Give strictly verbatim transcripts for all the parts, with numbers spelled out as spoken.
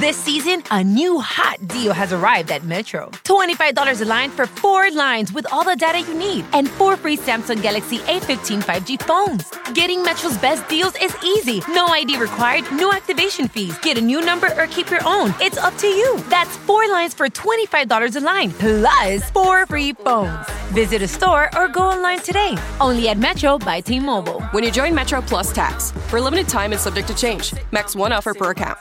This season, a new hot deal has arrived at Metro. twenty-five dollars a line for four lines with all the data you need and four free Samsung Galaxy A fifteen five G phones. Getting Metro's best deals is easy. No I D required, no activation fees. Get a new number or keep your own. It's up to you. That's four lines for twenty-five dollars a line, plus four free phones. Visit a store or go online today. Only at Metro by T-Mobile. When you join Metro Plus Tax. For a limited time and subject to change. Max one offer per account.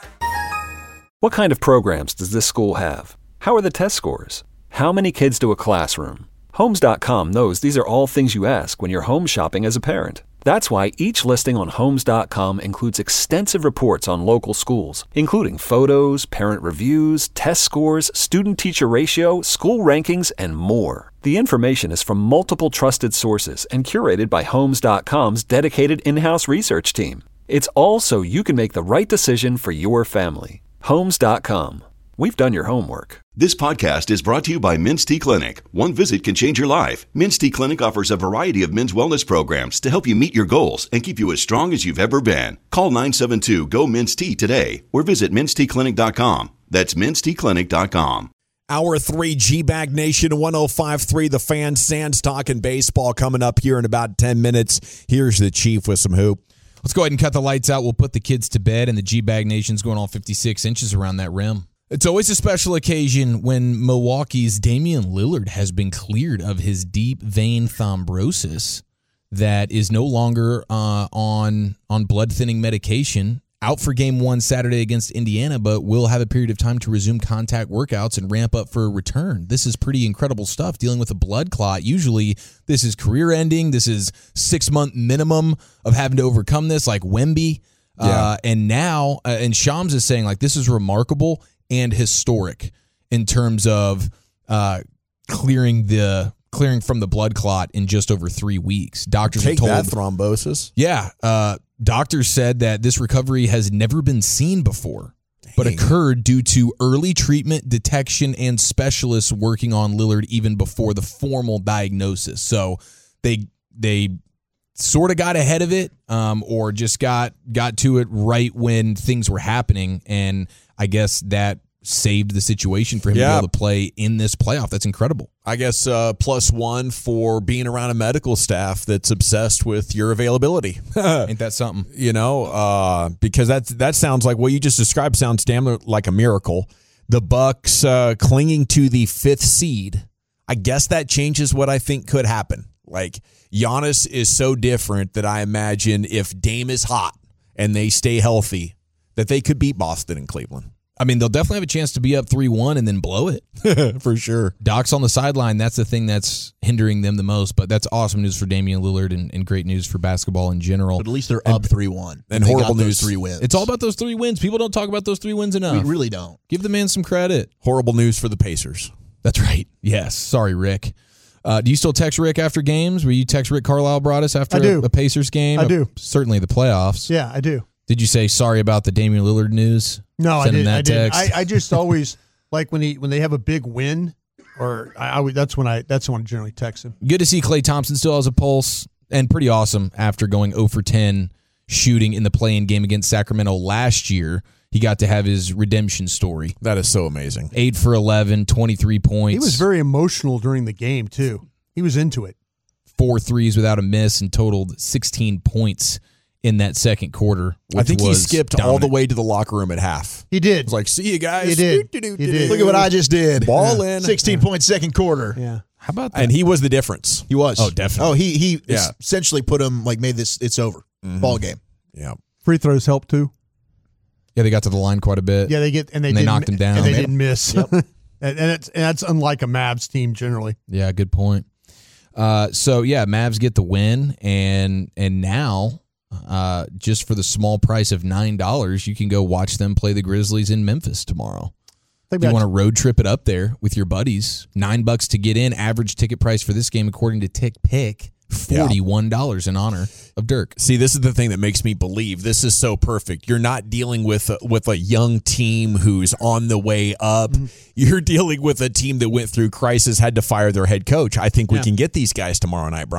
What kind of programs does this school have? How are the test scores? How many kids to a classroom? Homes dot com knows these are all things you ask when you're home shopping as a parent. That's why each listing on Homes dot com includes extensive reports on local schools, including photos, parent reviews, test scores, student-teacher ratio, school rankings, and more. The information is from multiple trusted sources and curated by Homes dot com's dedicated in-house research team. It's all so you can make the right decision for your family. Homes dot com. We've done your homework. This podcast is brought to you by Men's T Clinic. One visit can change your life. Men's T Clinic offers a variety of men's wellness programs to help you meet your goals and keep you as strong as you've ever been. Call nine seven two, G O, M E N S T today or visit mens t clinic dot com. That's mens t clinic dot com. Hour three, G-Bag Nation, one oh five point three, The Fan, Sands talking baseball coming up here in about ten minutes. Here's the Chief with some hoop. Let's go ahead and cut the lights out. We'll put the kids to bed, and the G-Bag Nation's going on fifty-six inches around that rim. It's always a special occasion when Milwaukee's Damian Lillard has been cleared of his deep vein thrombosis that is no longer uh, on, on blood-thinning medication. Out for game one Saturday against Indiana, but will have a period of time to resume contact workouts and ramp up for a return. This is pretty incredible stuff, dealing with a blood clot. Usually this is career-ending. This is six-month minimum of having to overcome this, like Wemby. Yeah. Uh, and now, uh, and Shams is saying, like, this is remarkable and historic in terms of uh, clearing the clearing from the blood clot in just over three weeks. Doctors Take have told, that thrombosis. Yeah, uh, doctors said that this recovery has never been seen before, Dang. but occurred due to early treatment, detection, and specialists working on Lillard even before the formal diagnosis. So they they sort of got ahead of it, um, or just got got to it right when things were happening, and I guess that saved the situation for him yeah. to be able to play in this playoff. That's incredible. I guess uh, plus one for being around a medical staff that's obsessed with your availability. Ain't that something? You know, uh, because that that sounds like what you just described sounds damn like a miracle. The Bucks uh, clinging to the fifth seed. I guess that changes what I think could happen. Like, Giannis is so different that I imagine if Dame is hot and they stay healthy, that they could beat Boston and Cleveland. I mean, they'll definitely have a chance to be up three one and then blow it. For sure. Doc's on the sideline. That's the thing that's hindering them the most. But that's awesome news for Damian Lillard and, and great news for basketball in general. But at least they're up three one. And, and horrible news. Three wins. It's all about those three wins. People don't talk about those three wins enough. We really don't. Give the man some credit. Horrible news for the Pacers. That's right. Yes. Sorry, Rick. Uh, do you still text Rick after games? Will you text Rick Carlisle brought us after I do. A, a Pacers game? I do. Uh, certainly the playoffs. Yeah, I do. Did you say sorry about the Damian Lillard news? No, Send I him didn't. that I didn't. text? I, I just always like when he when they have a big win, or I, I would- that's when I that's when I generally text him. Good to see Klay Thompson still has a pulse, and pretty awesome after going oh for ten shooting in the play-in game against Sacramento last year. He got to have his redemption story. That is so amazing. eight for eleven, twenty-three points. He was very emotional during the game too. He was into it. Four threes without a miss and totaled sixteen points in that second quarter. Which I think he was skipped dominant. all the way to the locker room at half. He did. It was like, see you guys. He did. He did. Look at what I just did. Ball in. sixteen points second quarter. Yeah. How about that? And he was the difference. He was. Oh, definitely. Oh, he he Yeah. essentially put him, like, made this, it's over. Mhm. Ball game. Yeah. Free throws help too. Yeah, they got to the line quite a bit. Yeah, they get and they, And they didn't- knocked him down. and they Yep. didn't miss. Yep. and and, it's, and that's unlike a Mavs team generally. Yeah, good point. Uh, so yeah, Mavs get the win, and and now, uh, just for the small price of nine dollars, you can go watch them play the Grizzlies in Memphis tomorrow. Think You about- want to road trip it up there with your buddies? Nine bucks to get in. Average ticket price for this game, according to Tick Pick, forty-one dollars in honor of Dirk. See, this is the thing that makes me believe this is so perfect. You're not dealing with a, with a young team who's on the way up. Mm-hmm. You're dealing with a team that went through crisis, had to fire their head coach. I think we Yeah. can get these guys tomorrow night, Brian.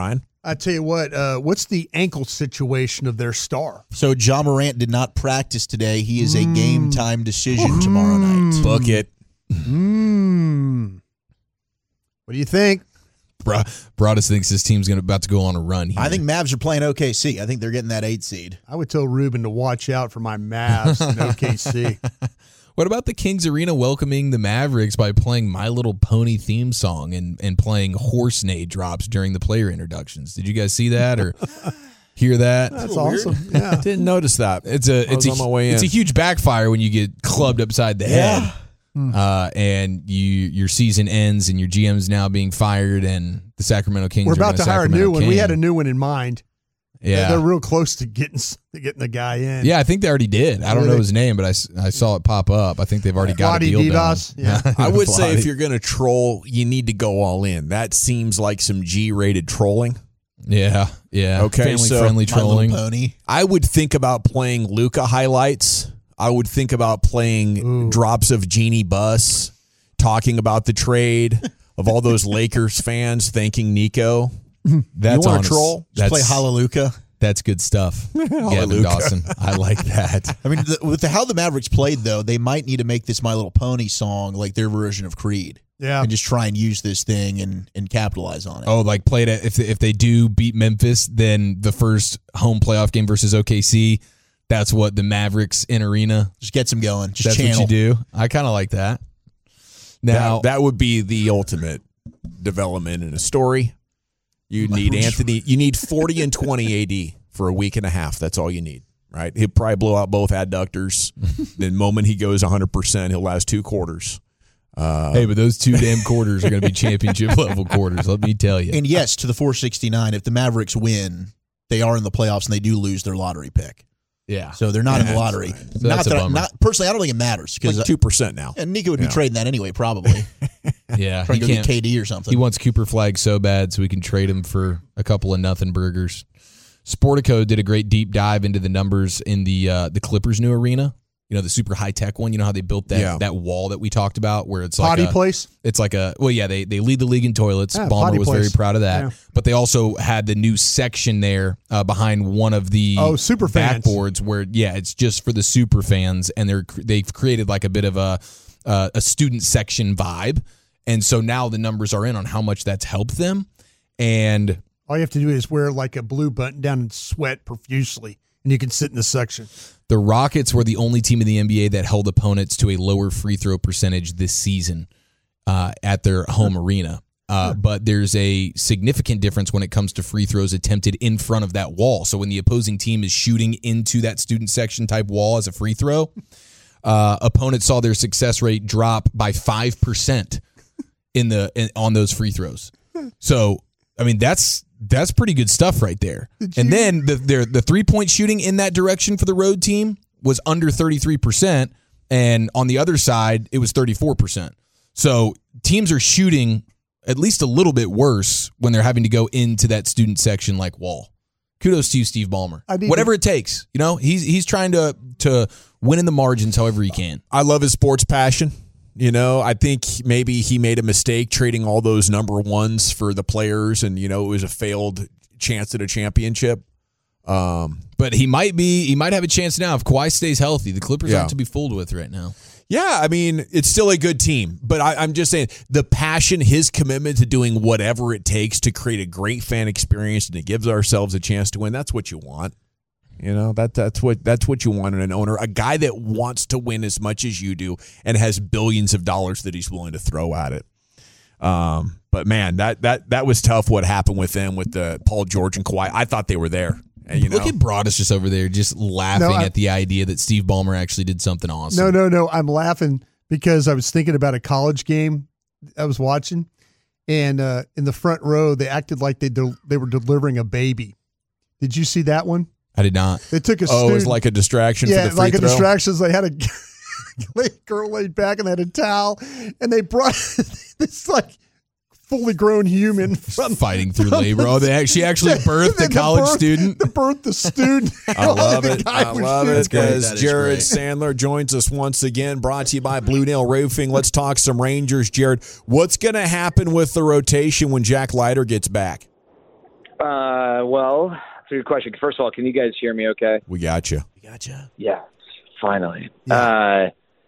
I tell you what, uh, what's the ankle situation of their star? So Ja Morant did not practice today. He is a game time decision tomorrow night. Book it. Mm. What do you think? Bro, Broadus thinks this team's gonna about to go on a run here. I think Mavs are playing O K C. I think they're getting that eight seed. I would tell Ruben to watch out for my Mavs in O K C. What about the Kings Arena welcoming the Mavericks by playing My Little Pony theme song and, and playing horse neigh drops during the player introductions? Did you guys see that or hear that? That's awesome. Yeah. Didn't notice that. It's a it's was a, on my way it's in. a huge backfire when you get clubbed upside the Yeah. head. Uh, and you your season ends and your G M's now being fired and the Sacramento Kings We're are about gonna to hire a Sacramento new one. We King. had a new one in mind. Yeah. They're real close to getting to getting the guy in. Yeah, I think they already did. I don't know Really? his name, but I, s- I saw it pop up. I think they've already got a Vlade deal Divac, done. yeah. I would say if Vlade. you're going to troll, you need to go all in. That seems like some G-rated trolling. Yeah, yeah. Okay, so family-friendly My Little trolling. Pony. I would think about playing Luca highlights. I would think about playing Ooh. drops of Jeannie Buss, talking about the trade of all those Lakers fans thanking Nico. That's you want honest. to troll? Just That's, play Hallelujah. that's good stuff. Gavin Hallelujah. Dawson. I like that. I mean, the, with the, how the Mavericks played, though, they might need to make this My Little Pony song like their version of Creed. Yeah. And just try and use this thing and, and capitalize on it. Oh, like played it. If if they do beat Memphis, then the first home playoff game versus O K C, that's what the Mavericks in arena. Just gets them going. Just That's channel. what you do. I kind of like that. Now, that, that would be the ultimate development in a story. You need Anthony. You need forty and twenty A D for a week and a half. That's all you need, right? He'll probably blow out both adductors. The moment he goes one hundred percent, he'll last two quarters. Uh, hey, but those two damn quarters are going to be championship level quarters. Let me tell you. And yes, to the four sixty-nine, if the Mavericks win, they are in the playoffs and they do lose their lottery pick. Yeah. So they're not in the Yeah, lottery. that's So not that's a that I, bummer. not personally, I don't think it matters because like two percent now. and Nico would be Yeah. trading that anyway, probably. Yeah. Trying He to go get can't. K D or something. He wants Cooper Flag so bad, so we can trade him for a couple of nothing burgers. Sportico did a great deep dive into the numbers in the uh, the Clippers' new arena. You know, the super high tech one. You know how they built that Yeah. that wall that we talked about, where it's like Potty a, place? It's like a well, yeah. They they lead the league in toilets. Yeah, Ballmer potty was very place. proud of that. Yeah. But they also had the new section there uh, behind one of the Oh, super fans. backboards where yeah, it's just for the super fans, and they're they've created like a bit of a uh, a student section vibe, and so now the numbers are in on how much that's helped them, and All you have to do is wear like a blue button down and sweat profusely, and you can sit in the section. the Rockets were the only team in the N B A that held opponents to a lower free throw percentage this season uh, at their home arena. Uh, but there's a significant difference when it comes to free throws attempted in front of that wall. So when the opposing team is shooting into that student section type wall as a free throw, uh, opponents saw their success rate drop by five percent in the in, on those free throws. So, I mean, that's that's pretty good stuff right there. And then the their, the three-point shooting in that direction for the road team was under thirty-three percent, and on the other side, it was thirty-four percent. So teams are shooting at least a little bit worse when they're having to go into that student section like wall. Kudos to you, Steve Ballmer. I need Whatever it takes. You know, he's he's trying to to win in the margins however he can. I love his sports passion. You know, I think maybe he made a mistake trading all those number ones for the players, and you know it was a failed chance at a championship. Um, But he might be he might have a chance now if Kawhi stays healthy. The Clippers Yeah. aren't to be fooled with right now. yeah, I mean it's still a good team, but I, I'm just saying the passion, his commitment to doing whatever it takes to create a great fan experience and to give ourselves a chance to win. That's what you want. You know, that that's what that's what you want in an owner, a guy that wants to win as much as you do and has billions of dollars that he's willing to throw at it. Um, but man, that that that was tough what happened with them with the Paul George and Kawhi. I thought they were there. And, you know, Look at Broadus just over there, just laughing No, I- at the idea that Steve Ballmer actually did something awesome. No, no, no. I'm laughing because I was thinking about a college game I was watching, and uh, in the front row, they acted like they del- they were delivering a baby. Did you see that one? I did not. They took a oh, it student, was like a distraction yeah, for the free like throw. a distraction. They had a girl laid back and they had a towel, and they brought this like fully grown human from Fighting through from labor. the- Oh, they actually actually birthed a the college birth- student. The birth the student. I love The it. guy I was love shooting. it because That is Jared great. Sandler joins us once again, brought to you by Blue Nail Roofing. Let's talk some Rangers. Jared, what's going to happen with the rotation when Jack Leiter gets back? Uh, well, that's a good question. First of all, can you guys hear me okay? We got you. We got you. Yeah, finally. Yeah. Uh,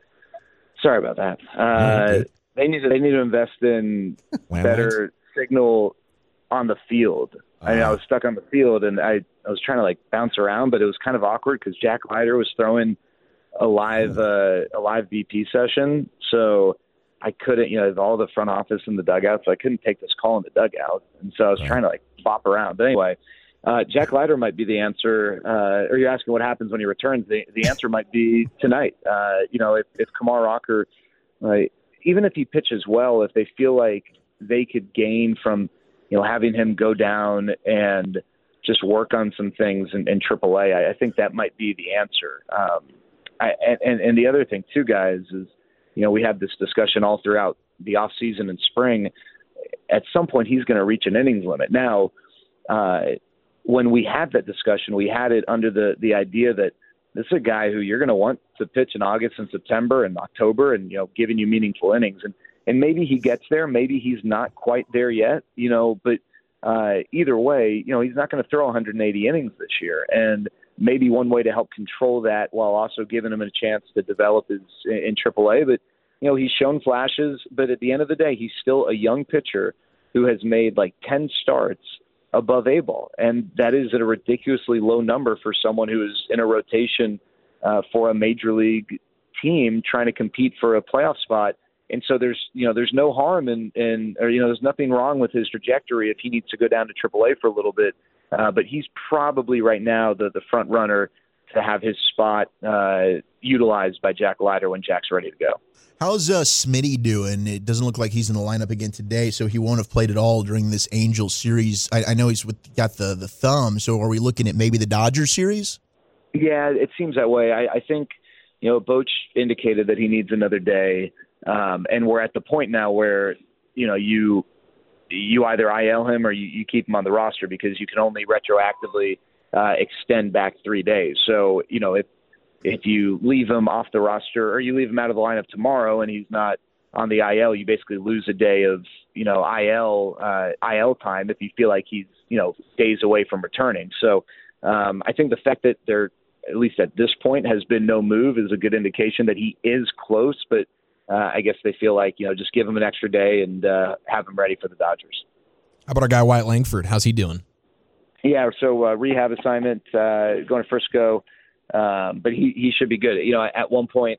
sorry about that. Uh, they need to, they need to invest in better signal on the field. Uh, I mean, I was stuck on the field, and I, I was trying to, like, bounce around, but it was kind of awkward because Jack Leiter was throwing a live uh, a live V P session, so I couldn't, you know, all the front office in the dugout, so I couldn't take this call in the dugout, and so I was right. trying to, like, bop around. But anyway, uh, Jack Leiter might be the answer, uh, or you're asking what happens when he returns. The, the answer might be tonight. Uh, you know, if, if Kumar Rocker, like, even if he pitches well, if they feel like they could gain from, you know, having him go down and just work on some things in, in triple A, I, I think that might be the answer. Um, I, and, and the other thing, too, guys, is, you know, we had this discussion all throughout the off season and spring. At some point, he's going to reach an innings limit. Now, uh, when we had that discussion, we had it under the, the idea that this is a guy who you're going to want to pitch in August and September and October and, you know, giving you meaningful innings. And, and maybe he gets there. Maybe he's not quite there yet, you know, but uh, either way, you know, he's not going to throw one hundred eighty innings this year. And maybe one way to help control that while also giving him a chance to develop is in triple A. But, you know, he's shown flashes, but at the end of the day, he's still a young pitcher who has made like ten starts above A ball. And that is at a ridiculously low number for someone who is in a rotation uh, for a major league team trying to compete for a playoff spot. And so there's, you know, there's no harm in, in, or, you know, there's nothing wrong with his trajectory if he needs to go down to triple A for a little bit. Uh, but he's probably right now the, the front runner to have his spot uh, utilized by Jack Leiter when Jack's ready to go. How's uh, Smitty doing? It doesn't look like he's in the lineup again today, so he won't have played at all during this Angels series. I, I know he's with, got the, the thumb, so are we looking at maybe the Dodgers series? Yeah, it seems that way. I, I think, you know, Boch indicated that he needs another day, um, and we're at the point now where, you know, you you either I L him or you, you keep him on the roster because you can only retroactively uh, extend back three days. So, you know, if If you leave him off the roster or you leave him out of the lineup tomorrow and he's not on the I L, you basically lose a day of, you know, I L uh, I L time if you feel like he's, you know, days away from returning. So um, I think the fact that there, at least at this point, has been no move is a good indication that he is close. But uh, I guess they feel like, you know, just give him an extra day and uh, have him ready for the Dodgers. How about our guy Wyatt Langford? How's he doing? Yeah, so uh, rehab assignment, uh, going to Frisco. Um, but he, he should be good. You know, at one point,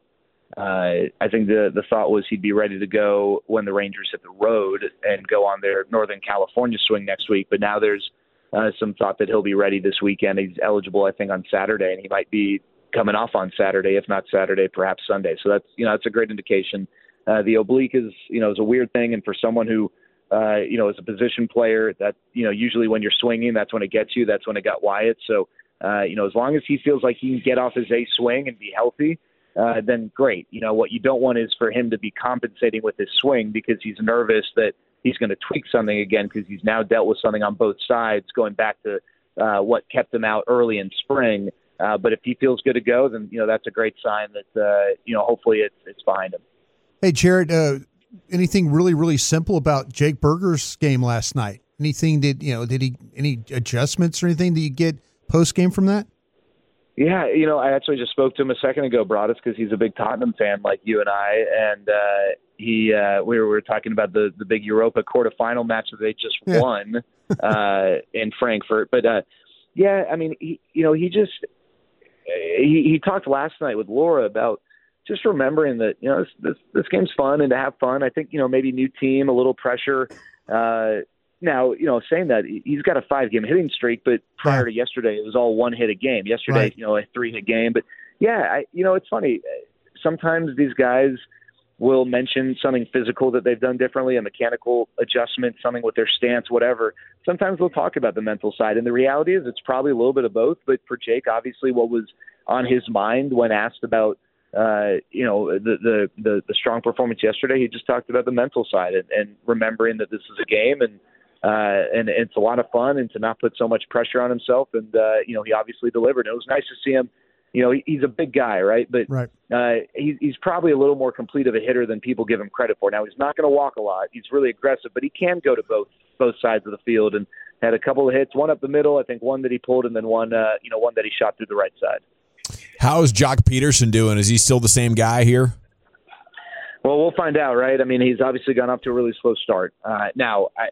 uh, I think the, the thought was he'd be ready to go when the Rangers hit the road and go on their Northern California swing next week. But now there's uh, some thought that he'll be ready this weekend. He's eligible, I think, on Saturday, and he might be coming off on Saturday, if not Saturday, perhaps Sunday. So that's, you know, that's a great indication. Uh, the oblique is, you know, is a weird thing. And for someone who, uh, you know, is a position player that, you know, usually when you're swinging, that's when it gets you. That's when it got Wyatt. So, Uh, you know, as long as he feels like he can get off his A swing and be healthy, uh, then great. You know, what you don't want is for him to be compensating with his swing because he's nervous that he's going to tweak something again because he's now dealt with something on both sides going back to uh, what kept him out early in spring. Uh, but if he feels good to go, then, you know, that's a great sign that, uh, you know, hopefully it's, it's behind him. Hey, Jared, uh, anything really, really simple about Jake Berger's game last night? Anything that, you know, did he, any adjustments or anything that you get post game from that? Yeah, you know, I actually just spoke to him a second ago, Broadus, because he's a big Tottenham fan like you and I, and uh, he uh, we, were, we were talking about the, the big Europa quarterfinal match that they just yeah. won uh, in Frankfurt. But uh, yeah, I mean, he, you know, he just he, he talked last night with Laura about just remembering that, you know, this, this this game's fun and to have fun. I think, you know, maybe new team, a little pressure. Uh, Now, you know, saying that, he's got a five-game hitting streak, but prior to yesterday, it was all one hit a game. Yesterday, right. you know, a three-hit game. But, yeah, I, you know, it's funny. Sometimes these guys will mention something physical that they've done differently, a mechanical adjustment, something with their stance, whatever. Sometimes they'll talk about the mental side. And the reality is it's probably a little bit of both. But for Jake, obviously what was on his mind when asked about, uh, you know, the, the, the, the strong performance yesterday, he just talked about the mental side and, and remembering that this is a game and, Uh, and it's a lot of fun and to not put so much pressure on himself. And, uh, you know, he obviously delivered. It was nice to see him. You know, he, he's a big guy, right? But right. Uh, he, he's probably a little more complete of a hitter than people give him credit for. Now, he's not going to walk a lot. He's really aggressive, but he can go to both both sides of the field. And had a couple of hits, one up the middle, I think one that he pulled, and then one, uh, you know, one that he shot through the right side. How is Jock Peterson doing? Is he still the same guy here? Well, we'll find out, right? I mean, he's obviously gone off to a really slow start. Uh, now, I,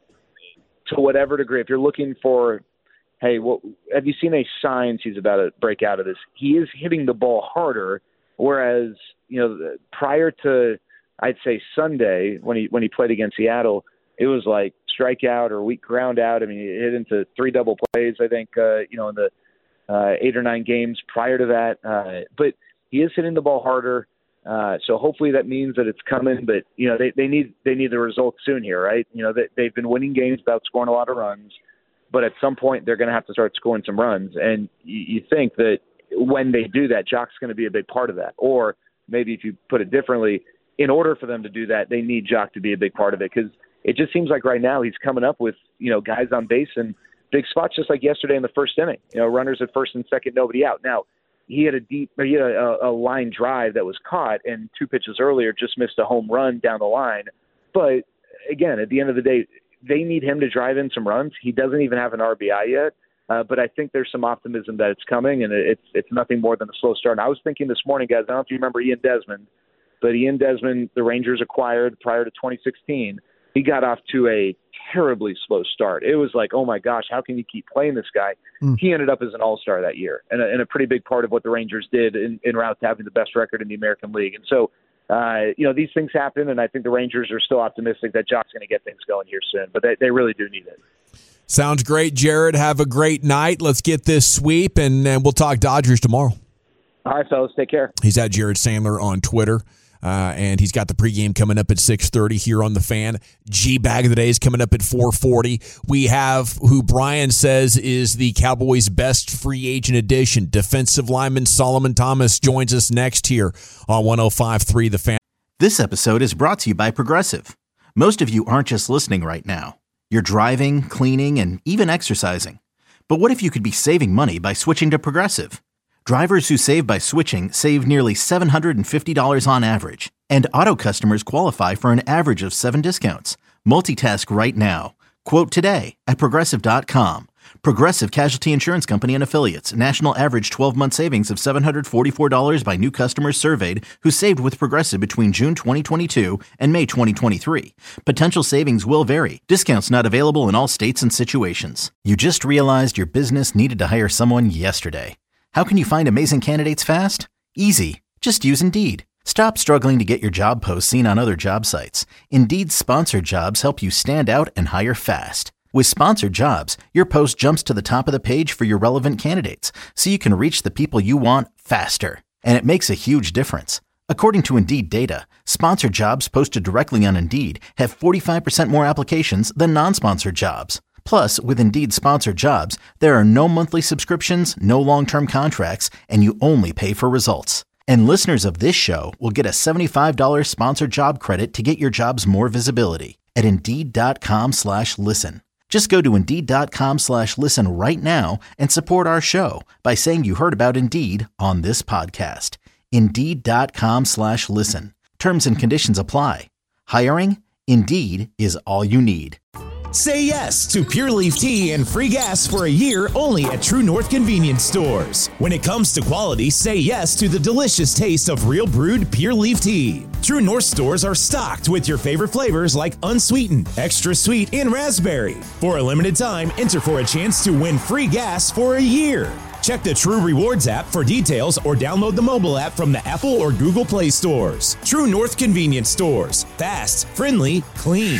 to whatever degree, if you're looking for, hey, what, have you seen any signs he's about to break out of this? He is hitting the ball harder, whereas, you know, prior to, I'd say Sunday when he when he played against Seattle, it was like strikeout or weak ground out. I mean, he hit into three double plays, I think, uh, you know, in the uh, eight or nine games prior to that. Uh, but he is hitting the ball harder. Uh, so hopefully that means that it's coming, but you know, they, they need, they need the results soon here, right? You know, they, they've been winning games without scoring a lot of runs, but at some point they're going to have to start scoring some runs. And you, you think that when they do that, Jock's going to be a big part of that. Or maybe if you put it differently, in order for them to do that, they need Jock to be a big part of it. Cause it just seems like right now he's coming up with, you know, guys on base and big spots, just like yesterday in the first inning, you know, runners at first and second, nobody out. Now, he had a deep, he had a, a line drive that was caught, and two pitches earlier just missed a home run down the line. But again, at the end of the day, they need him to drive in some runs. He doesn't even have an R B I yet, uh, but I think there's some optimism that it's coming, and it's it's nothing more than a slow start. And I was thinking this morning, guys, I don't know if you remember Ian Desmond, but Ian Desmond, the Rangers acquired prior to twenty sixteen. He got off to a terribly slow start. It was like, oh my gosh, how can you keep playing this guy? Mm. He ended up as an all-star that year, and a, and a pretty big part of what the Rangers did in, in route to having the best record in the American League. And so, uh, you know, these things happen, and I think the Rangers are still optimistic that Jock's going to get things going here soon, but they, they really do need it. Sounds great, Jared. Have a great night. Let's get this sweep, and, and we'll talk Dodgers tomorrow. All right, fellas, take care. He's at Jared Sandler on Twitter. Uh, and he's got the pregame coming up at six thirty here on The Fan. G-Bag of the Day is coming up at four forty. We have who Brian says is the Cowboys' best free agent addition. Defensive lineman Solomon Thomas joins us next here on one oh five point three The Fan. This episode is brought to you by Progressive. Most of you aren't just listening right now. You're driving, cleaning, and even exercising. But what if you could be saving money by switching to Progressive? Drivers who save by switching save nearly seven hundred fifty dollars on average, and auto customers qualify for an average of seven discounts. Multitask right now. Quote today at Progressive dot com. Progressive Casualty Insurance Company and Affiliates. National average twelve-month savings of seven hundred forty-four dollars by new customers surveyed who saved with Progressive between June twenty twenty-two and May twenty twenty-three. Potential savings will vary. Discounts not available in all states and situations. You just realized your business needed to hire someone yesterday. How can you find amazing candidates fast? Easy. Just use Indeed. Stop struggling to get your job posts seen on other job sites. Indeed's sponsored jobs help you stand out and hire fast. With sponsored jobs, your post jumps to the top of the page for your relevant candidates, so you can reach the people you want faster. And it makes a huge difference. According to Indeed data, sponsored jobs posted directly on Indeed have forty-five percent more applications than non-sponsored jobs. Plus, with Indeed sponsored jobs, there are no monthly subscriptions, no long-term contracts, and you only pay for results. And listeners of this show will get a seventy-five dollars sponsored job credit to get your jobs more visibility at Indeed.com slash listen. Just go to Indeed.com slash listen right now and support our show by saying you heard about Indeed on this podcast. Indeed.com slash listen. Terms and conditions apply. Hiring? Indeed is all you need. Say yes to Pure Leaf Tea and free gas for a year only at True North Convenience Stores. When it comes to quality, say yes to the delicious taste of real brewed Pure Leaf Tea. True North stores are stocked with your favorite flavors like unsweetened, extra sweet, and raspberry. For a limited time, enter for a chance to win free gas for a year. Check the True Rewards app for details or download the mobile app from the Apple or Google Play stores. True North Convenience Stores. Fast, friendly, clean.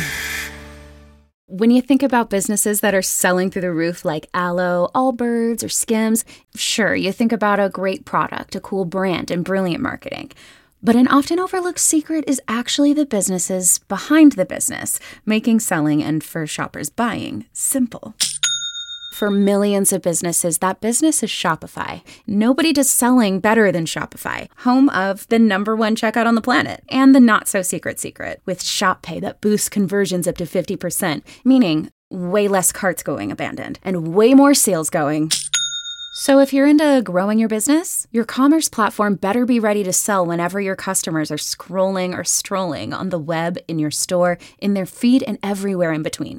When you think about businesses that are selling through the roof like Aloe, Allbirds, or Skims, sure, you think about a great product, a cool brand, and brilliant marketing. But an often overlooked secret is actually the businesses behind the business, making selling and, for shoppers, buying simple. For millions of businesses, that business is Shopify. Nobody does selling better than Shopify, home of the number one checkout on the planet, and the not-so-secret secret, with Shop Pay that boosts conversions up to fifty percent, meaning way less carts going abandoned, and way more sales going. So if you're into growing your business, your commerce platform better be ready to sell whenever your customers are scrolling or strolling on the web, in your store, in their feed, and everywhere in between.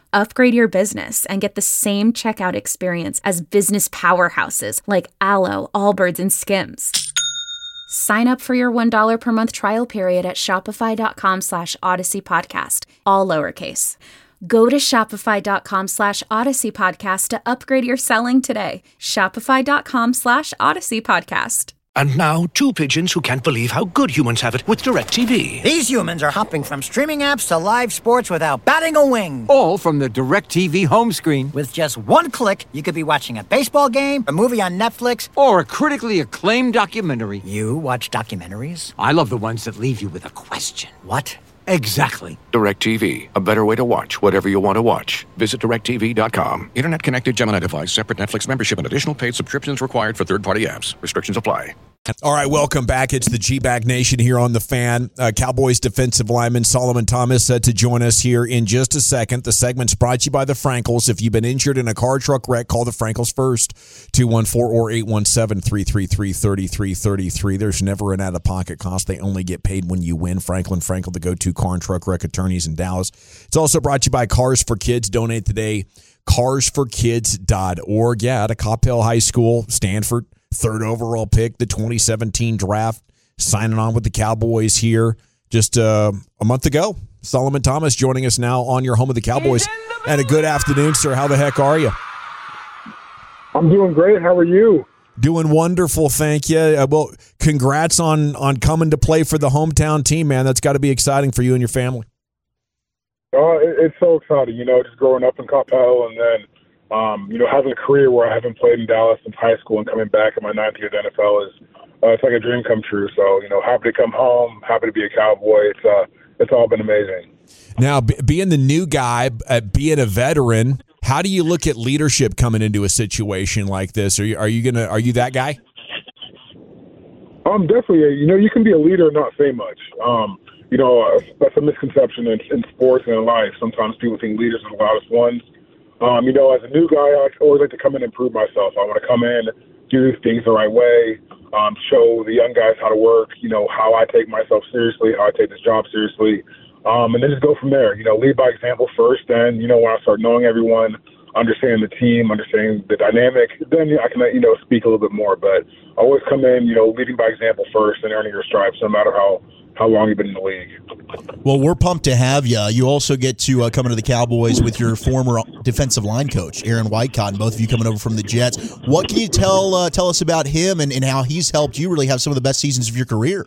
Upgrade your business and get the same checkout experience as business powerhouses like Alo, Allbirds, and Skims. Sign up for your one dollar per month trial period at shopify.com slash Odyssey Podcast, all lowercase. Go to shopify.com slash Odyssey Podcast to upgrade your selling today. Shopify.com slash Odyssey Podcast. And now, two pigeons who can't believe how good humans have it with DirecTV. These humans are hopping from streaming apps to live sports without batting a wing. All from the DirecTV home screen. With just one click, you could be watching a baseball game, a movie on Netflix, or a critically acclaimed documentary. You watch documentaries? I love the ones that leave you with a question. What? Exactly. DirecTV, a better way to watch whatever you want to watch. Visit direct T V dot com. Internet connected Gemini device, separate Netflix membership, and additional paid subscriptions required for third-party apps. Restrictions apply. All right, welcome back. It's the G-Bag Nation here on The Fan. Uh, Cowboys defensive lineman Solomon Thomas set to join us here in just a second. The segment's brought to you by the Frankels. If you've been injured in a car truck wreck, call the Frankels first, two one four or eight one seven, three three three, three three three three. There's never an out-of-pocket cost. They only get paid when you win. Franklin Frankel, the go-to car and truck wreck attorneys in Dallas. It's also brought to you by Cars for Kids. Donate today, cars for kids dot org. Yeah, at a Coppell High School, Stanford. Third overall pick, the twenty seventeen draft, signing on with the Cowboys here just uh, a month ago. Solomon Thomas joining us now on your home of the Cowboys. And a good afternoon, sir. How the heck are you? I'm doing great. How are you? Doing wonderful, thank you. Uh, well, congrats on on coming to play for the hometown team, man. That's got to be exciting for you and your family. Uh, it, it's so exciting, you know, just growing up in Coppell and then Um, you know, having a career where I haven't played in Dallas since high school and coming back in my ninth year at the N F L is uh, it's like a dream come true. So, you know, happy to come home, happy to be a Cowboy. It's uh, it's all been amazing. Now, b- being the new guy, uh, being a veteran, how do you look at leadership coming into a situation like this? Are you are you gonna are you that guy? Um, definitely. You know, you can be a leader and not say much. Um, you know, uh, that's a misconception in, in sports and in life. Sometimes people think leaders are the loudest ones. Um, you know, as a new guy, I always like to come in and prove myself. I want to come in, do things the right way, um, show the young guys how to work, you know, how I take myself seriously, how I take this job seriously, um, and then just go from there. You know, lead by example first, then, you know, when I start knowing everyone, understanding the team, understanding the dynamic, then I can, you know, speak a little bit more. But always come in, you know, leading by example first and earning your stripes, no matter how, how long you've been in the league. Well, we're pumped to have you. You also get to uh, come into the Cowboys with your former defensive line coach, Aaron Whitecotton, both of you coming over from the Jets. What can you tell uh, tell us about him and, and how he's helped you really have some of the best seasons of your career?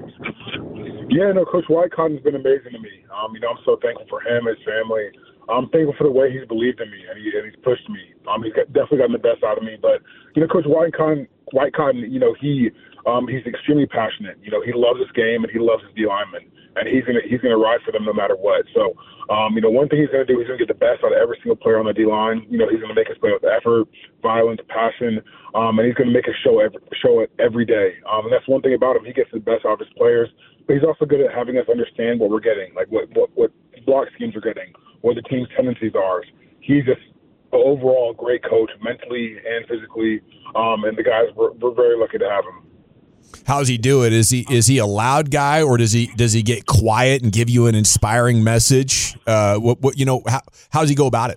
Yeah, no, Coach Whitecotton's been amazing to me. Um, you know, I'm so thankful for him, his family. I'm thankful for the way he's believed in me and, he, and he's pushed me. Um, he's got, definitely gotten the best out of me. But, you know, Coach Whitecotton, Whitecotton you know, he um, he's extremely passionate. You know, he loves his game and he loves his D linemen. And he's gonna he's gonna ride for them no matter what. So, um, you know, one thing he's gonna do, he's gonna get the best out of every single player on the D line. You know, he's gonna make us play with effort, violence, passion, um, and he's gonna make us show every, show it every day. Um, and that's one thing about him. He gets the best out of his players, but he's also good at having us understand what we're getting, like what what, what block schemes are getting, what the team's tendencies are. He's just an overall great coach, mentally and physically. Um, and the guys, we're, we're very lucky to have him. How does he do it? Is he is he a loud guy, or does he does he get quiet and give you an inspiring message? Uh, what what you know? How how does he go about it?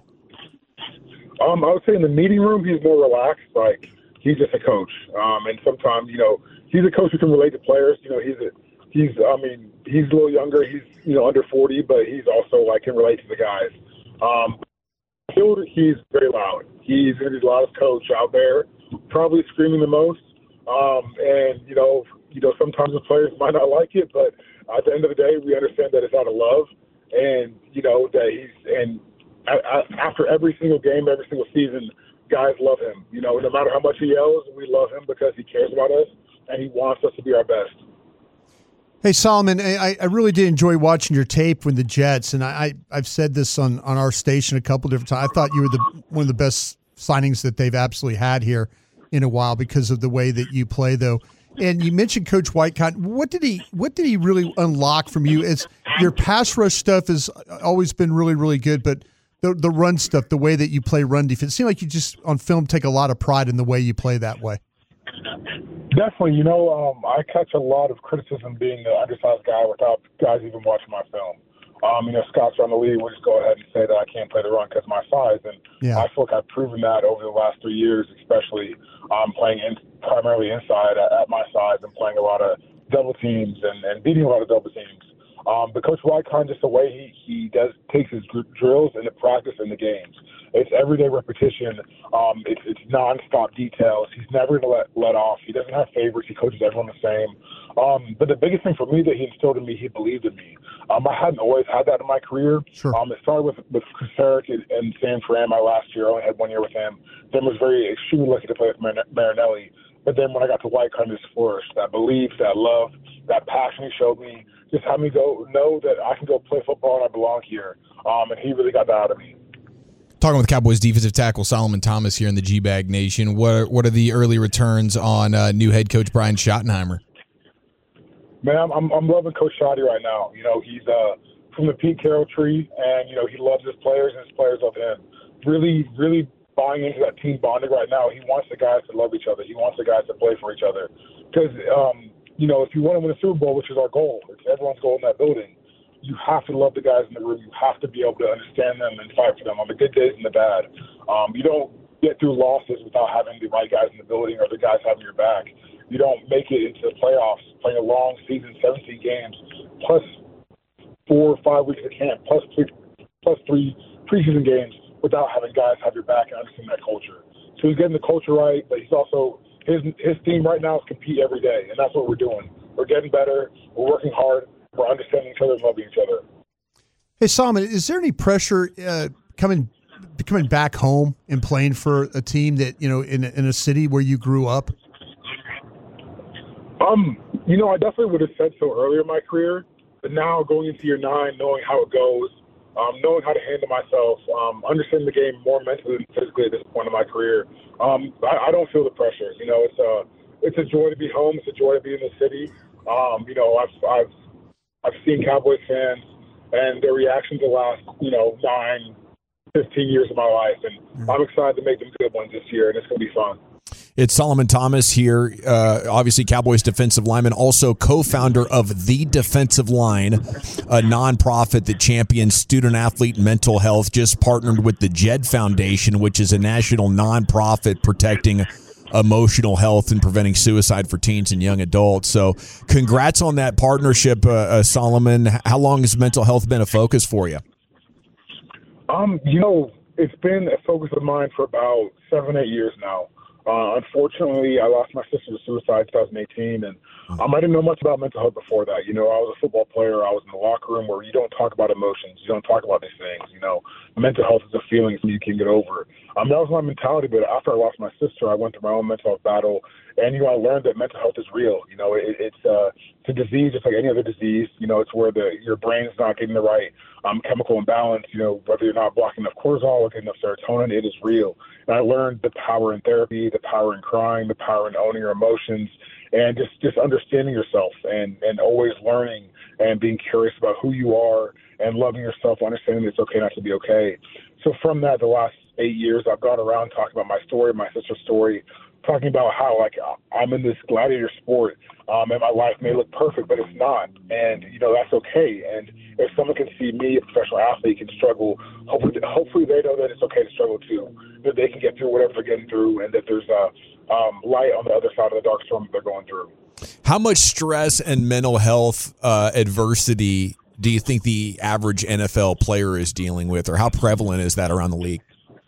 Um, I would say in the meeting room he's more relaxed. Like he's just a coach, um, and sometimes you know he's a coach who can relate to players. You know he's a, he's I mean he's a little younger. He's you know under forty, but he's also like can relate to the guys. Um, he's very loud. He's going to be the loudest coach out there, probably screaming the most. Um, and, you know, you know, sometimes the players might not like it, but at the end of the day, we understand that it's out of love. And, you know, that he's – and I, I, after every single game, every single season, guys love him. You know, no matter how much he yells, we love him because he cares about us and he wants us to be our best. Hey, Solomon, I, I really did enjoy watching your tape with the Jets, and I, I, I've said this on, on our station a couple different times. I thought you were the one of the best signings that they've absolutely had here in a while because of the way that you play, though. And you mentioned Coach Whitecotton. What did he What did he really unlock from you? It's your pass rush stuff has always been really, really good, but the the run stuff, the way that you play run defense, it seemed like you just on film take a lot of pride in the way you play that way. Definitely. You know, um, I catch a lot of criticism being the undersized guy without guys even watching my film. Um, you know, Scott's around the league will just go ahead and say that I can't play the run because of my size. And yeah. I feel like I've proven that over the last three years, especially um, playing in, primarily inside at, at my size and playing a lot of double teams and, and beating a lot of double teams. Um, but Coach Wycon, just the way he, he does takes his dr- drills into practice in the games. It's everyday repetition. Um, it's, it's nonstop details. He's never going to let, let off. He doesn't have favorites. He coaches everyone the same. Um, but the biggest thing for me that he instilled in me, he believed in me. Um, I hadn't always had that in my career. Sure. Um, it started with, with Chris Herrick and, and Sam Fran my last year. I only had one year with him. Then was very extremely lucky to play with Mar- Marinelli. But then when I got to Wycon, it just flourished. That belief, that love, that passion he showed me, just had me go know that I can go play football and I belong here. Um, and he really got that out of me. Talking with Cowboys defensive tackle Solomon Thomas here in the G-Bag Nation. What are, what are the early returns on uh, new head coach Brian Schottenheimer? Man, I'm I'm loving Coach Schotty right now. You know, he's uh, from the Pete Carroll tree, and, you know, he loves his players and his players love him. Really, really buying into that team bonding right now. He wants the guys to love each other. He wants the guys to play for each other. Because, um, you know, if you want to win a Super Bowl, which is our goal, it's everyone's goal in that building, you have to love the guys in the room. You have to be able to understand them and fight for them on the good days and the bad. Um, you don't get through losses without having the right guys in the building or the guys having your back. You don't make it into the playoffs, playing a long season, seventeen games, plus four or five weeks of camp, plus three, plus three preseason games without having guys have your back and understand that culture. So he's getting the culture right, but he's also his his theme right now is compete every day, and that's what we're doing. We're getting better. We're working hard. We're understanding each other and loving each other. Hey, Solomon, is there any pressure uh, coming coming back home and playing for a team that, you know, in a, in a city where you grew up? Um, you know, I definitely would have said so earlier in my career, but now going into year nine, knowing how it goes, um, knowing how to handle myself, um, understanding the game more mentally than physically at this point in my career, um, I, I don't feel the pressure. You know, it's a it's a joy to be home. It's a joy to be in the city. Um, you know, I've I've I've seen Cowboys fans and their reactions the last, you know, nine, fifteen years of my life, and I'm excited to make them good ones this year, and it's going to be fun. It's Solomon Thomas here, uh, obviously Cowboys defensive lineman, also co-founder of The Defensive Line, a nonprofit that champions student-athlete mental health, just partnered with the Jed Foundation, which is a national nonprofit protecting emotional health and preventing suicide for teens and young adults. So congrats on that partnership, uh, uh, Solomon. How long has mental health been a focus for you? Um, you know, it's been a focus of mine for about seven, eight years now. Uh, unfortunately, I lost my sister to suicide in twenty eighteen, and um, I didn't know much about mental health before that. You know, I was a football player. I was in the locker room where you don't talk about emotions. You don't talk about these things. You know, mental health is a feeling you can get over. Um, that was my mentality, but after I lost my sister, I went through my own mental health battle, and, you know, I learned that mental health is real. You know, it, it's, uh, it's a disease just like any other disease. You know, it's where the your brain's not getting the right um, chemical imbalance. You know, whether you're not blocking enough cortisol or getting enough serotonin, it is real. And I learned the power in therapy, the power in crying, the power in owning your emotions, and just, just understanding yourself and, and always learning and being curious about who you are and loving yourself, understanding that it's okay not to be okay. So from that, the last eight years, I've gone around talking about my story, my sister's story, talking about how, like, I'm in this gladiator sport, um, and my life may look perfect, but it's not. And, you know, that's okay. And if someone can see me, a professional athlete, can struggle, hopefully, hopefully they know that it's okay to struggle too, that they can get through whatever they're getting through, and that there's a um, light on the other side of the dark storm that they're going through. How much stress and mental health uh, adversity do you think the average N F L player is dealing with, or how prevalent is that around the league?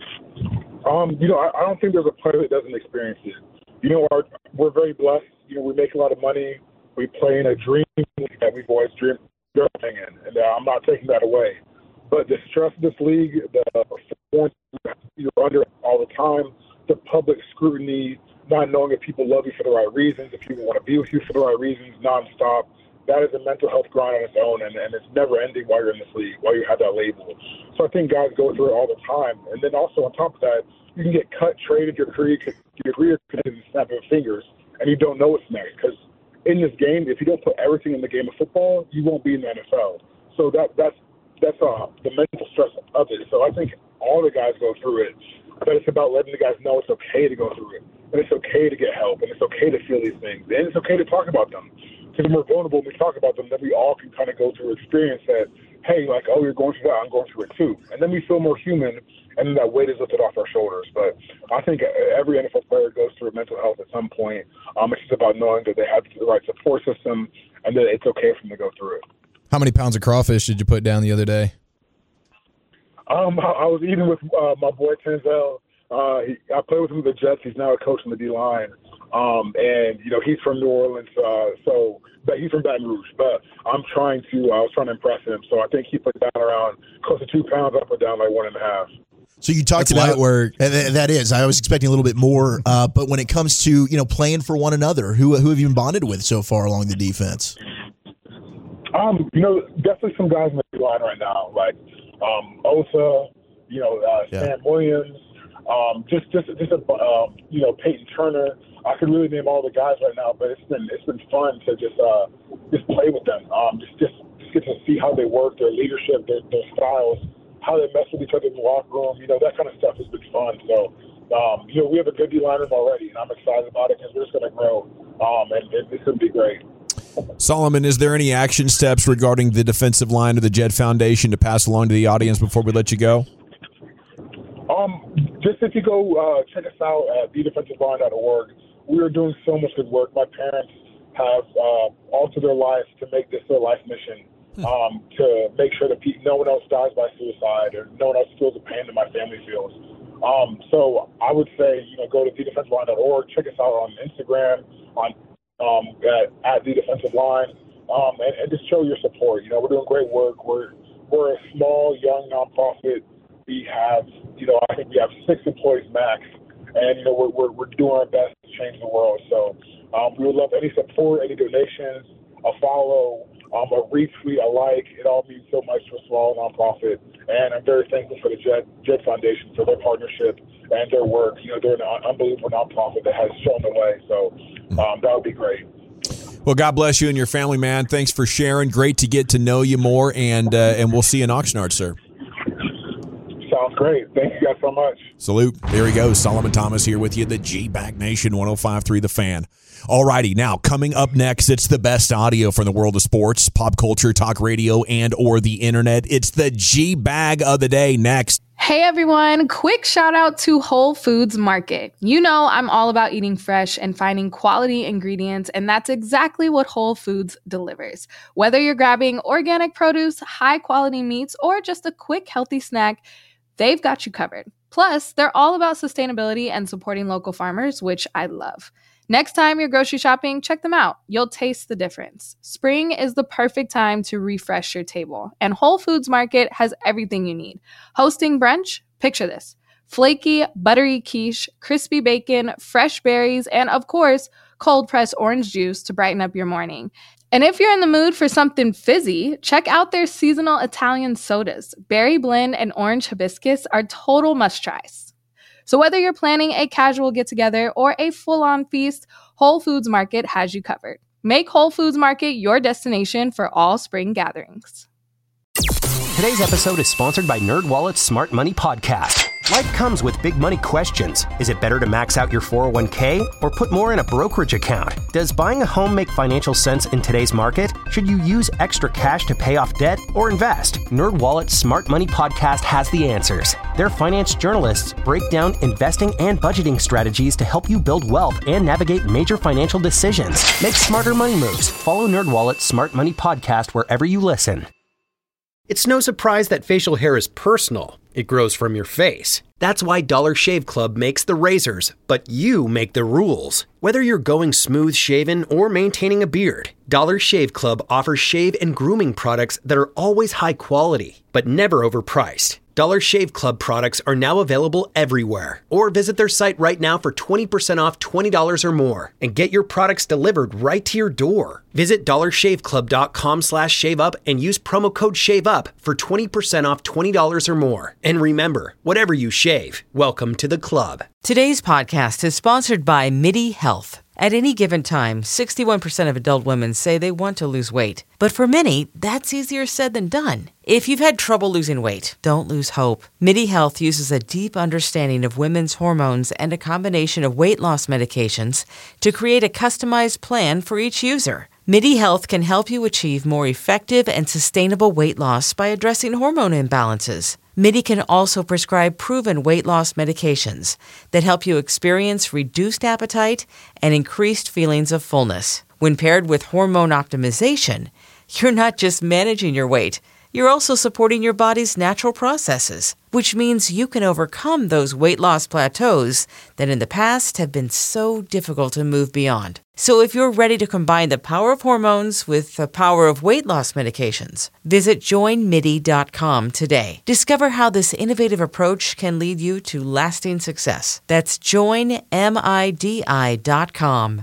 Um, you know, I, I don't think there's a player that doesn't experience it. You know, our, we're very blessed. You know, we make a lot of money. We play in a dream that we've always dreamed of in, and uh, I'm not taking that away. But the stress of this league, the performance you're under all the time, the public scrutiny, not knowing if people love you for the right reasons, if people want to be with you for the right reasons, nonstop, that is a mental health grind on its own, and, and it's never ending while you're in this league, while you have that label. So I think guys go through it all the time. And then also on top of that, you can get cut, traded, your career, your career could be snapping of fingers, and you don't know what's next. Because in this game, if you don't put everything in the game of football, you won't be in the N F L. So that that's that's uh, the mental stress of it. So I think all the guys go through it, but it's about letting the guys know it's okay to go through it, and it's okay to get help, and it's okay to feel these things, and it's okay to talk about them. Because when we're vulnerable and we talk about them, then we all can kind of go through experience that, hey, like, oh, you're going through that, I'm going through it too. And then we feel more human, and then that weight is lifted off our shoulders. But I think every N F L player goes through mental health at some point. Um, it's just about knowing that they have the right support system and that it's okay for them to go through it. How many pounds of crawfish did you put down the other day? Um, I, I was eating with uh, my boy Tenzel. Uh, he, I played with him with the Jets. He's now a coach in the D-line. Um, and, you know, he's from New Orleans, uh, so but he's from Baton Rouge. But I'm trying to, I was trying to impress him. So I think he put down around close to two pounds. I put down like one and a half. So you talked That's about light work. and th- that is. I was expecting a little bit more, uh, but when it comes to you know playing for one another, who who have you been bonded with so far along the defense? Um, you know, definitely some guys in the line right now, like um, Osa, you know, uh, Yeah. Sam Williams, um, just just just a um, you know Peyton Turner. I could really name all the guys right now, but it's been it's been fun to just uh, just play with them. Um, just just just get to see how they work, their leadership, their their styles, how they mess with each other in the locker room. You know, that kind of stuff has been fun. So, um, you know, we have a good D-line room already, and I'm excited about it because we're just going to grow, um, and it, it's going to be great. Solomon, is there any action steps regarding the defensive line of the Jet Foundation to pass along to the audience before we let you go? Um, just if you go uh, check us out at the defensive line dot org, we are doing so much good work. My parents have uh, altered their lives to make this their life mission. Um, to make sure that pe- no one else dies by suicide or no one else feels the pain that my family feels. Um, so I would say, you know, go to the defensive line dot org, check us out on Instagram, on um, at, at The Defensive Line, um, and, and just show your support. You know, we're doing great work. We're we're a small, young nonprofit. We have, you know, I think we have six employees max, and, you know, we're we're, we're doing our best to change the world. So um, we would love any support, any donations, a follow, Um, a retweet, a like. It all means so much to a small nonprofit, and I'm very thankful for the Jet Jet Foundation for their partnership and their work. You know, they're an unbelievable nonprofit that has shown the way, so um, that would be great. Well, God bless you and your family, man. Thanks for sharing. Great to get to know you more, and uh, and we'll see you in Oxnard, sir. Sounds great. Thank you guys so much. Salute. There he goes. Solomon Thomas here with you, the G-Bag Nation, one oh five point three The Fan. All righty, now coming up next, it's the best audio from the world of sports, pop culture, talk radio, and or the internet. It's the G-Bag of the day next. Hey everyone, quick shout out to Whole Foods Market. You know I'm all about eating fresh and finding quality ingredients, and that's exactly what Whole Foods delivers. Whether you're grabbing organic produce, high quality meats, or just a quick healthy snack, they've got you covered. Plus, they're all about sustainability and supporting local farmers, which I love. Next time you're grocery shopping, check them out. You'll taste the difference. Spring is the perfect time to refresh your table, and Whole Foods Market has everything you need. Hosting brunch? Picture this. Flaky, buttery quiche, crispy bacon, fresh berries, and of course, cold-pressed orange juice to brighten up your morning. And if you're in the mood for something fizzy, check out their seasonal Italian sodas. Berry blend and orange hibiscus are total must-tries. So whether you're planning a casual get-together or a full-on feast, Whole Foods Market has you covered. Make Whole Foods Market your destination for all spring gatherings. Today's episode is sponsored by NerdWallet's Smart Money Podcast. Life comes with big money questions. Is it better to max out your four oh one k or put more in a brokerage account? Does buying a home make financial sense in today's market? Should you use extra cash to pay off debt or invest? NerdWallet's Smart Money Podcast has the answers. Their finance journalists break down investing and budgeting strategies to help you build wealth and navigate major financial decisions. Make smarter money moves. Follow NerdWallet's Smart Money Podcast wherever you listen. It's no surprise that facial hair is personal. It grows from your face. That's why Dollar Shave Club makes the razors, but you make the rules. Whether you're going smooth shaven or maintaining a beard, Dollar Shave Club offers shave and grooming products that are always high quality, but never overpriced. Dollar Shave Club products are now available everywhere. Or visit their site right now for twenty percent off twenty dollars or more and get your products delivered right to your door. Visit dollarshaveclub.com slash shave up and use promo code SHAVEUP for twenty percent off twenty dollars or more. And remember, whatever you shave, welcome to the club. Today's podcast is sponsored by MIDI Health. At any given time, sixty-one percent of adult women say they want to lose weight. But for many, that's easier said than done. If you've had trouble losing weight, don't lose hope. MIDI Health uses a deep understanding of women's hormones and a combination of weight loss medications to create a customized plan for each user. MIDI Health can help you achieve more effective and sustainable weight loss by addressing hormone imbalances. MIDI can also prescribe proven weight loss medications that help you experience reduced appetite and increased feelings of fullness. When paired with hormone optimization, you're not just managing your weight, you're also supporting your body's natural processes, which means you can overcome those weight loss plateaus that in the past have been so difficult to move beyond. So if you're ready to combine the power of hormones with the power of weight loss medications, visit join midi dot com today. Discover how this innovative approach can lead you to lasting success. That's join midi dot com.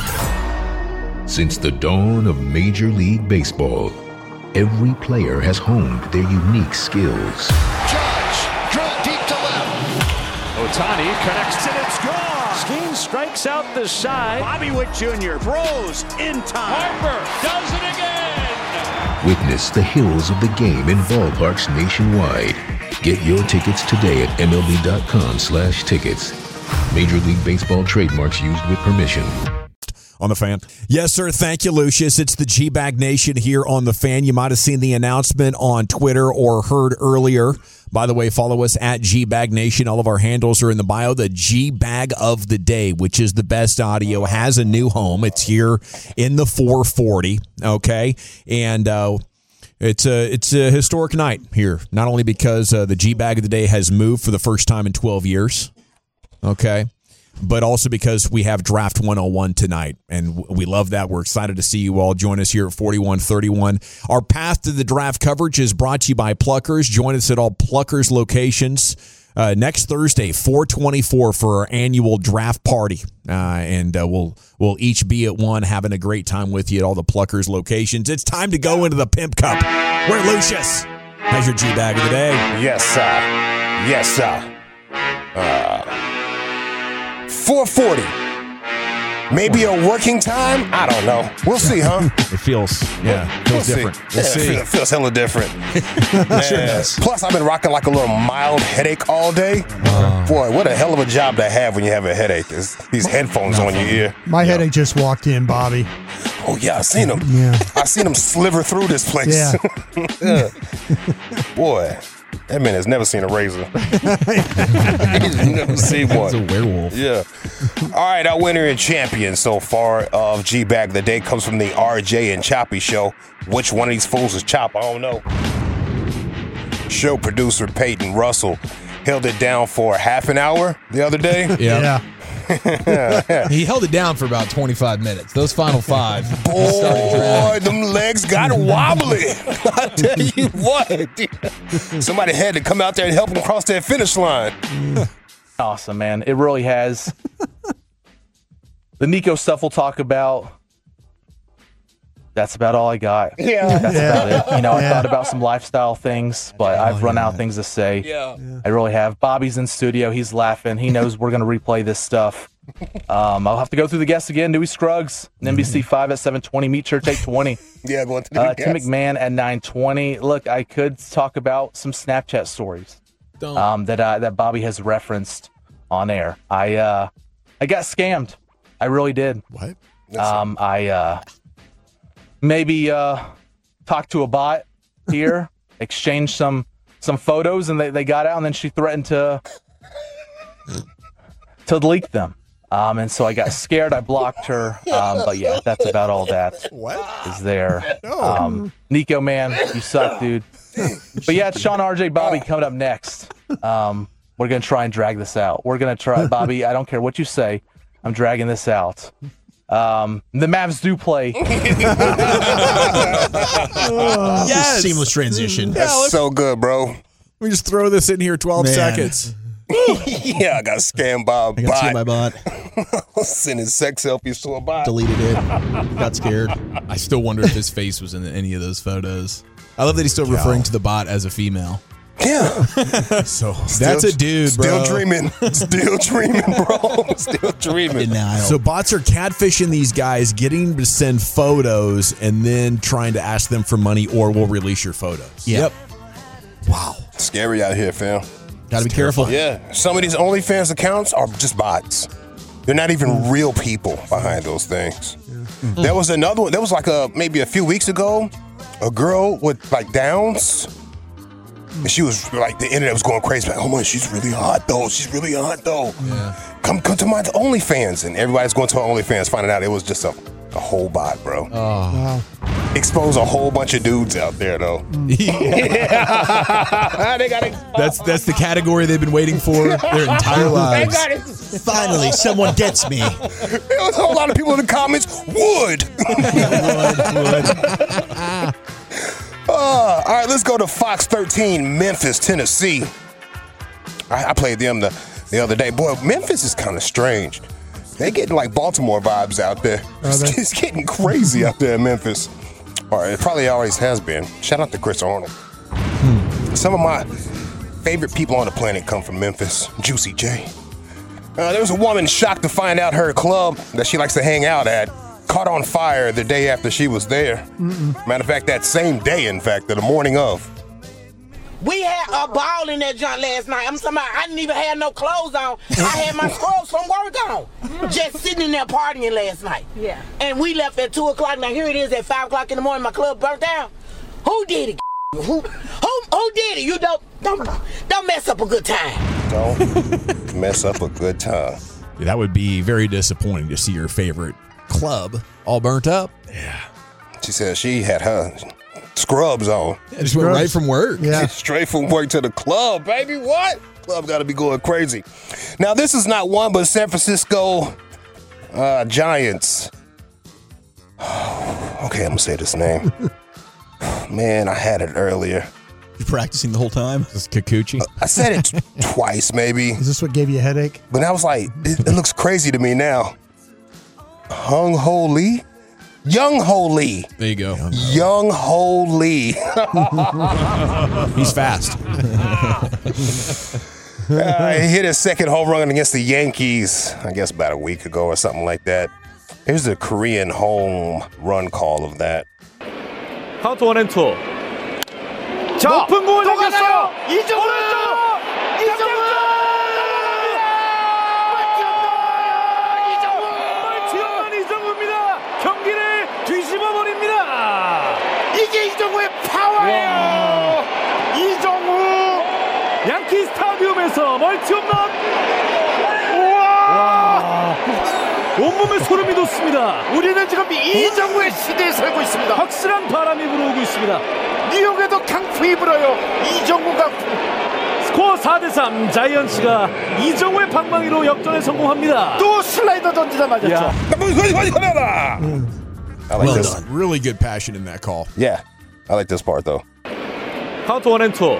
Since the dawn of Major League Baseball, every player has honed their unique skills. Judge, drill deep to left. Ohtani connects and it's gone. Skeen strikes out the side. Bobby Witt Junior throws in time. Harper does it again. Witness the hills of the game in ballparks nationwide. Get your tickets today at M L B dot com slash tickets. Major League Baseball trademarks used with permission. On the Fan. Yes, sir. Thank you, Lucius. It's the G-Bag Nation here on the Fan. You might have seen the announcement on Twitter or heard earlier. By the way, follow us at G-Bag Nation. All of our handles are in the bio. The G-Bag of the Day, which is the best audio, has a new home. It's here in the four forty, okay? And uh, it's a, it's a historic night here, not only because uh, the G-Bag of the Day has moved for the first time in twelve years, okay? But also because we have Draft one oh one tonight, and we love that. We're excited to see you all join us here at forty-one thirty-one. Our path to the draft coverage is brought to you by Pluckers. Join us at all Pluckers locations uh, next Thursday, four twenty-four, for our annual draft party, uh, and uh, we'll we'll each be at one, having a great time with you at all the Pluckers locations. It's time to go into the Pimp Cup. Where Lucius has your G-Bag of the Day. Yes, sir. Yes, sir. Uh... four forty. Maybe a working time? I don't know. We'll see, huh? It feels, yeah, it feels we'll different. See. We'll yeah, see. It feels, it feels hella different. Sure does. Plus, I've been rocking like a little mild headache all day. Uh, Boy, what a hell of a job to have when you have a headache. There's these headphones on your ear. My yeah. headache just walked in, Bobby. Oh, yeah, I seen him. Yeah. I seen him sliver through this place. Yeah. yeah. Boy. That man has never seen a razor. He's never seen one. He's a werewolf. Yeah. All right, our winner and champion so far of G-Bag of the Day comes from the R J and Choppy Show. Which one of these fools is Chop? I don't know. Show producer Peyton Russell held it down for half an hour the other day. Yeah. yeah. He held it down for about twenty-five minutes. Those final five. Boy, them legs got wobbly. I tell you what. Somebody had to come out there and help him cross that finish line. Awesome, man. It really has. The Nico stuff we'll talk about. That's about all I got. Yeah. That's yeah. about it. You know, I yeah. thought about some lifestyle things, but I've run out of things to say. Yeah. yeah. I really have. Bobby's in studio. He's laughing. He knows we're going to replay this stuff. Um, I'll have to go through the guests again. Dewey Scruggs, N B C five at seven twenty. Meet Church eight twenty. Yeah, going to the uh, Tim McMahon at nine twenty. Look, I could talk about some Snapchat stories um, that uh, that Bobby has referenced on air. I uh, I got scammed. I really did. What? Um, I uh, maybe uh, talked to a bot here, exchanged some some photos, and they, they got out, and then she threatened to to leak them. Um, and so I got scared. I blocked her. Um, but yeah, that's about all that what? is there. Um, Nico, man, you suck, dude. But yeah, it's Sean, R J, Bobby coming up next. Um, we're going to try and drag this out. We're going to try. Bobby, I don't care what you say. I'm dragging this out. Um, the Mavs do play. Yes. Seamless transition. That's Yeah, so good, bro. We just throw this in here twelve Man. Uh, seconds. Yeah, I got scammed by a I got bot. scared by bot. Sending sex selfies to a bot. Deleted it. Got scared. I still wonder if his face was in any of those photos. I love that he's still referring to the bot as a female. Yeah. So That's a dude, bro. Still dreaming. Still dreaming, bro. Still dreaming. Denial. So bots are catfishing these guys, getting them to send photos, and then trying to ask them for money, or we'll release your photos. Yep. Wow. Scary out here, fam. Got to be careful. Yeah. Some of these OnlyFans accounts are just bots. They're not even real people behind those things. Yeah. There was another one. There was like a maybe a few weeks ago, a girl with like Downs. And she was like, the internet was going crazy. Like, oh my, she's really hot though. She's really hot though. Yeah. Come, come to my OnlyFans, and everybody's going to her OnlyFans, finding out it was just a, a whole bot, bro. Oh. Wow. Expose a whole bunch of dudes out there though. Yeah. They got That's that's the category they've been waiting for their entire lives. Finally, someone gets me. There was a whole lot of people in the comments. Would. would, would. Uh, all right, let's go to Fox thirteen, Memphis, Tennessee. I, I played them the, the other day. Boy, Memphis is kind of strange. They getting like Baltimore vibes out there. It's, it's getting crazy out there in Memphis. Or it probably always has been. Shout out to Chris Arnold. Hmm. Some of my favorite people on the planet come from Memphis. Juicy J. Uh, there was a woman shocked to find out her club that she likes to hang out at caught on fire the day after she was there. Mm-mm. Matter of fact, that same day, in fact, the morning of. We had a ball in that joint last night. I'm talking about, I didn't even have no clothes on. I had my scrubs from work on. Just sitting in there partying last night. Yeah. And we left at two o'clock. Now here it is at five o'clock in the morning. My club burnt down. Who did it? Who, who, who did it? You don't, don't, don't mess up a good time. Don't mess up a good time. Yeah, that would be very disappointing to see your favorite club all burnt up. Yeah. She said she had her scrubs on. Yeah, just went right from work. Yeah. Straight from work to the club, baby. What? Club got to be going crazy. Now, this is not one, but San Francisco uh, Giants. Okay, I'm going to say this name. Man, I had it earlier. You practicing the whole time? Is this Kikuchi? Uh, I said it twice, maybe. Is this what gave you a headache? But I was like, it, it looks crazy to me now. Hung Ho Lee? Young Ho Lee. There you go. Young Ho Lee. He's fast. uh, he hit his second home run against the Yankees, I guess about a week ago or something like that. Here's the Korean home run call of that. 카운트 원 앤 투. 자, 높은 공을 남겼어요. 이정우! 이정우! 멀티홈런 이정우입니다. 경기를 뒤집어 버립니다. 이게 이정우의 파워예요. 이정우 양키 스타디움에서 멀티홈런. 우와! 온몸에 소름이 돋습니다. 우리는 지금 이정우의 시대에 살고 있습니다. 확실한 바람이 불어오고 있습니다. 뉴욕에도 강풍이 불어요. 이정우 강풍. 스코어 사 대 삼. 자이언츠가 이정우의 방망이로 역전에 성공합니다. 또 슬라이더 던지다 맞았죠. I like well this. done. Really good passion in that call. Yeah. I like this part, though. 카운트 원 앤 투.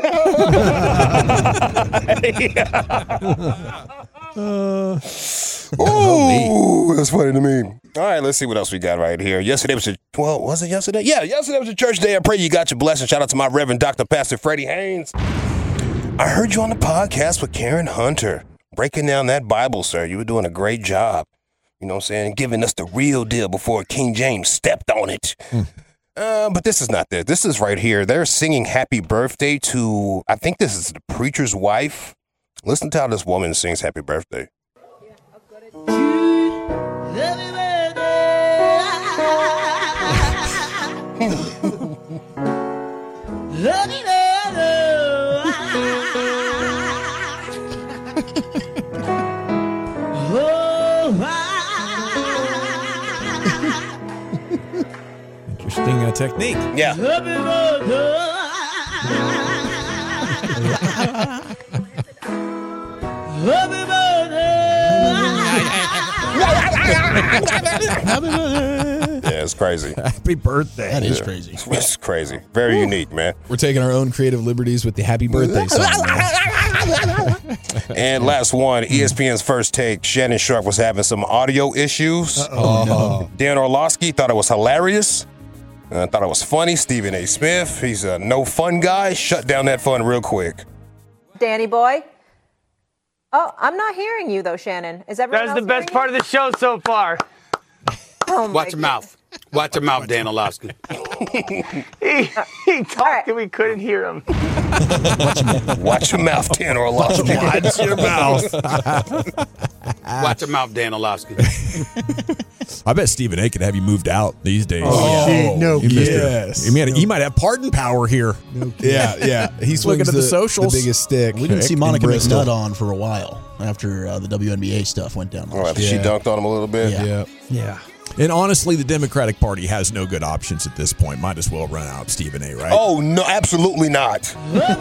Ooh, that's funny to me. All right, let's see what else we got right here. Yesterday was a, well, was it yesterday? Yeah, yesterday was a church day. I pray you got your blessing. Shout out to my Reverend Doctor Pastor Freddie Haynes. I heard you on the podcast with Karen Hunter, breaking down that Bible, sir. You were doing a great job. You know what I'm saying? Giving us the real deal before King James stepped on it. Hmm. Uh, but this is not this. This is right here. They're singing happy birthday to, I think this is the preacher's wife. Listen to how this woman sings happy birthday. Interesting uh, technique. Yeah. Yeah, it's crazy. Happy birthday. That is crazy. It's crazy. Very Ooh. unique, man. We're taking our own creative liberties with the happy birthday song. And last one, E S P N's First Take. Shannon Sharpe was having some audio issues. Uh-oh. No. Dan Orlovsky thought it was hilarious. I uh, thought it was funny. Stephen A. Smith, he's a no fun guy. Shut down that fun real quick. Danny boy. Oh, I'm not hearing you though, Shannon. Is everyone That's else the best hearing part you? of the show so far. Oh my Watch your mouth. Watch your mouth, Dan Orlovsky. he, he talked right. and we couldn't hear him. Watch your mouth, Dan Orlovsky. Watch your mouth. Watch your mouth, Dan Orlovsky. I bet Stephen A. could have you moved out these days. Oh, shit, no he, kidding. yes. he, might, he might have pardon power here. No Yeah, yeah. He's looking at the, the socials. The biggest stick. We didn't see in Monica Bristol. McNutt on for a while after uh, the W N B A stuff went down. Oh, after she Yeah. dunked on him a little bit. Yeah. Yeah. Yeah. And honestly, the Democratic Party has no good options at this point. Might as well run out Stephen A., right? Oh, no, absolutely not.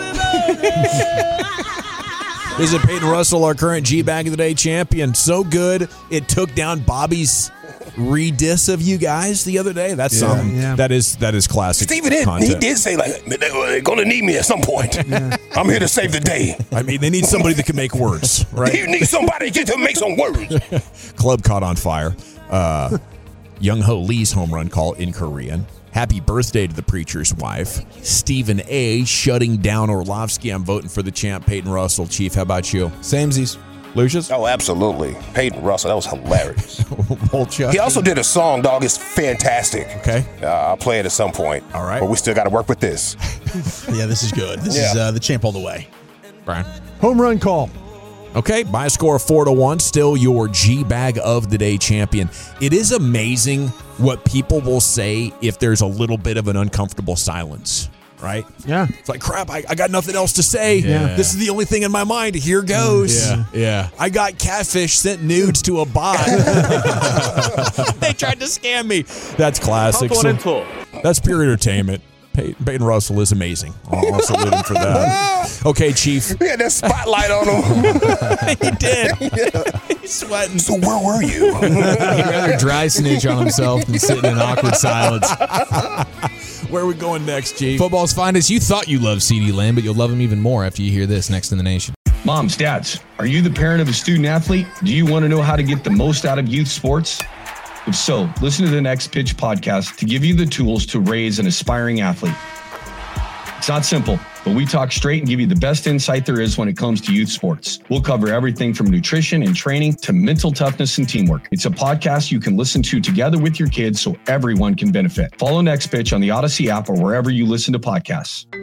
Isn't Peyton Russell our current G-Bag of the Day champion? So good, it took down Bobby's re-diss of you guys the other day. That's Yeah. something. Yeah. That is that is classic Stephen, he content. did say, like, they're going to need me at some point. I'm here to save the day. I mean, they need somebody that can make words, right? You need somebody just to make some words. Club caught on fire. Uh, Young Ho Lee's home run call in Korean. Happy birthday to the preacher's wife. Stephen A. shutting down Orlovsky. I'm voting for the champ, Peyton Russell. Chief, how about you? Samesies. Lucius? Oh, absolutely. Peyton Russell, that was hilarious. Volcha? He also did a song, dog. It's fantastic. Okay. Uh, I'll play it at some point. All right. But we still got to work with this. Yeah, this is good. This Yeah. is uh, the champ all the way. Brian? Home run call. Okay, by a score of four to one, still your G-Bag of the Day champion. It is amazing what people will say if there's a little bit of an uncomfortable silence, right? Yeah. It's like, crap, I, I got nothing else to say. Yeah. This is the only thing in my mind. Here goes. Yeah. Yeah. I got catfish sent nudes to a bot. They tried to scam me. That's classic. So- that's pure entertainment. Peyton, Peyton Russell is amazing. I'll, I'll salute him for that. Okay, Chief. We had that spotlight on him. He did. He's sweating. So where were you? He'd rather dry snitch on himself than sit in an awkward silence. Where are we going next, Chief? Football's finest. You thought you loved CeeDee Lamb, but you'll love him even more after you hear this next in the nation. Moms, dads, are you the parent of a student athlete? Do you want to know how to get the most out of youth sports? If so, listen to the Next Pitch podcast to give you the tools to raise an aspiring athlete. It's not simple, but we talk straight and give you the best insight there is when it comes to youth sports. We'll cover everything from nutrition and training to mental toughness and teamwork. It's a podcast you can listen to together with your kids so everyone can benefit. Follow Next Pitch on the Odyssey app or wherever you listen to podcasts.